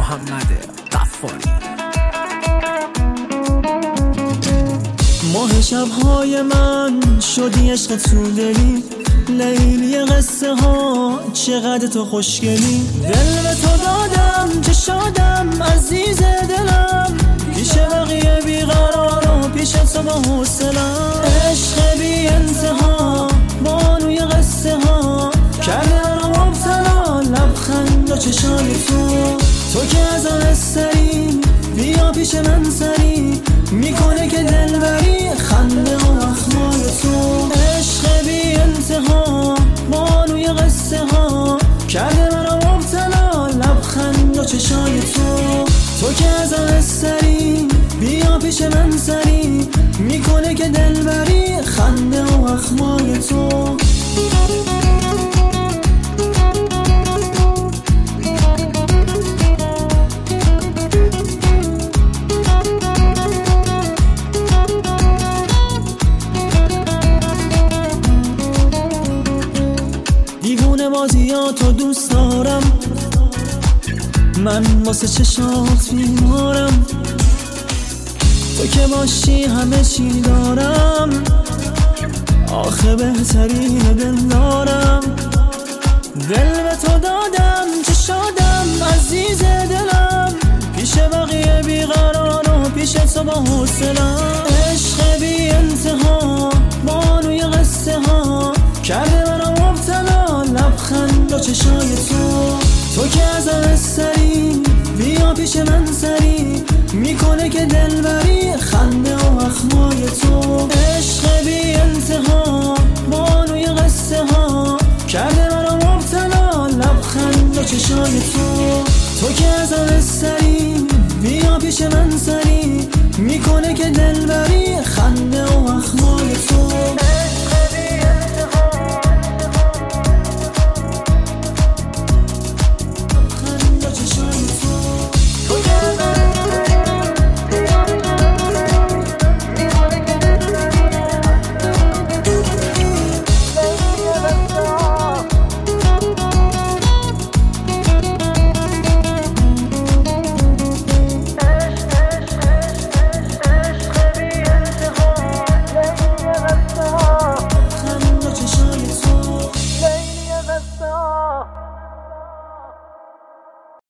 محمد غفاری. ماه شبهای من شدی عشق تو دلی، لیلی قصه ها چقدر تو خوشگلی. دل به تو دادم چه شادم عزیز دلم، پیش بقیه بیقرار و پیش تو با حوصله‌ام. عشق بی انتها بانوی قصه ها کرده منو مبتلا، لبخند و چشای تو که از آن سری بیا پیش من سری، میکنه که دلبری خنده و اخمای تو. عشق بی انتها بانوی قصه ها کرده منو مبتلا، لبخند و چشای تو که از آن سری بیا پیش من سری، میکنه که دلبری خنده و اخمای تو. دیوونه بازیاتو دوست دارم، من واسه چشات بیمارم، تو که باشی همه چی دارم، آخه بهترین دل دارم. دل به تو دادم چه شادم عزیز دلم، پیش بقیه بیقرار و پیش تو با حوصله‌ام. عشق بی انتها بانوی قصه ها کرده منو مبتلا، لبخند و چشای تو که از آن سری بیا پیش من سری، میکنه که دلبری خنده و اخمای تو. عشق بی انتها بانوی قصه ها کرده منو مبتلا، لبخند و چشای تو که از آن سری بیا پیش من سری، میکنه که دلبری خنده و اخمای تو.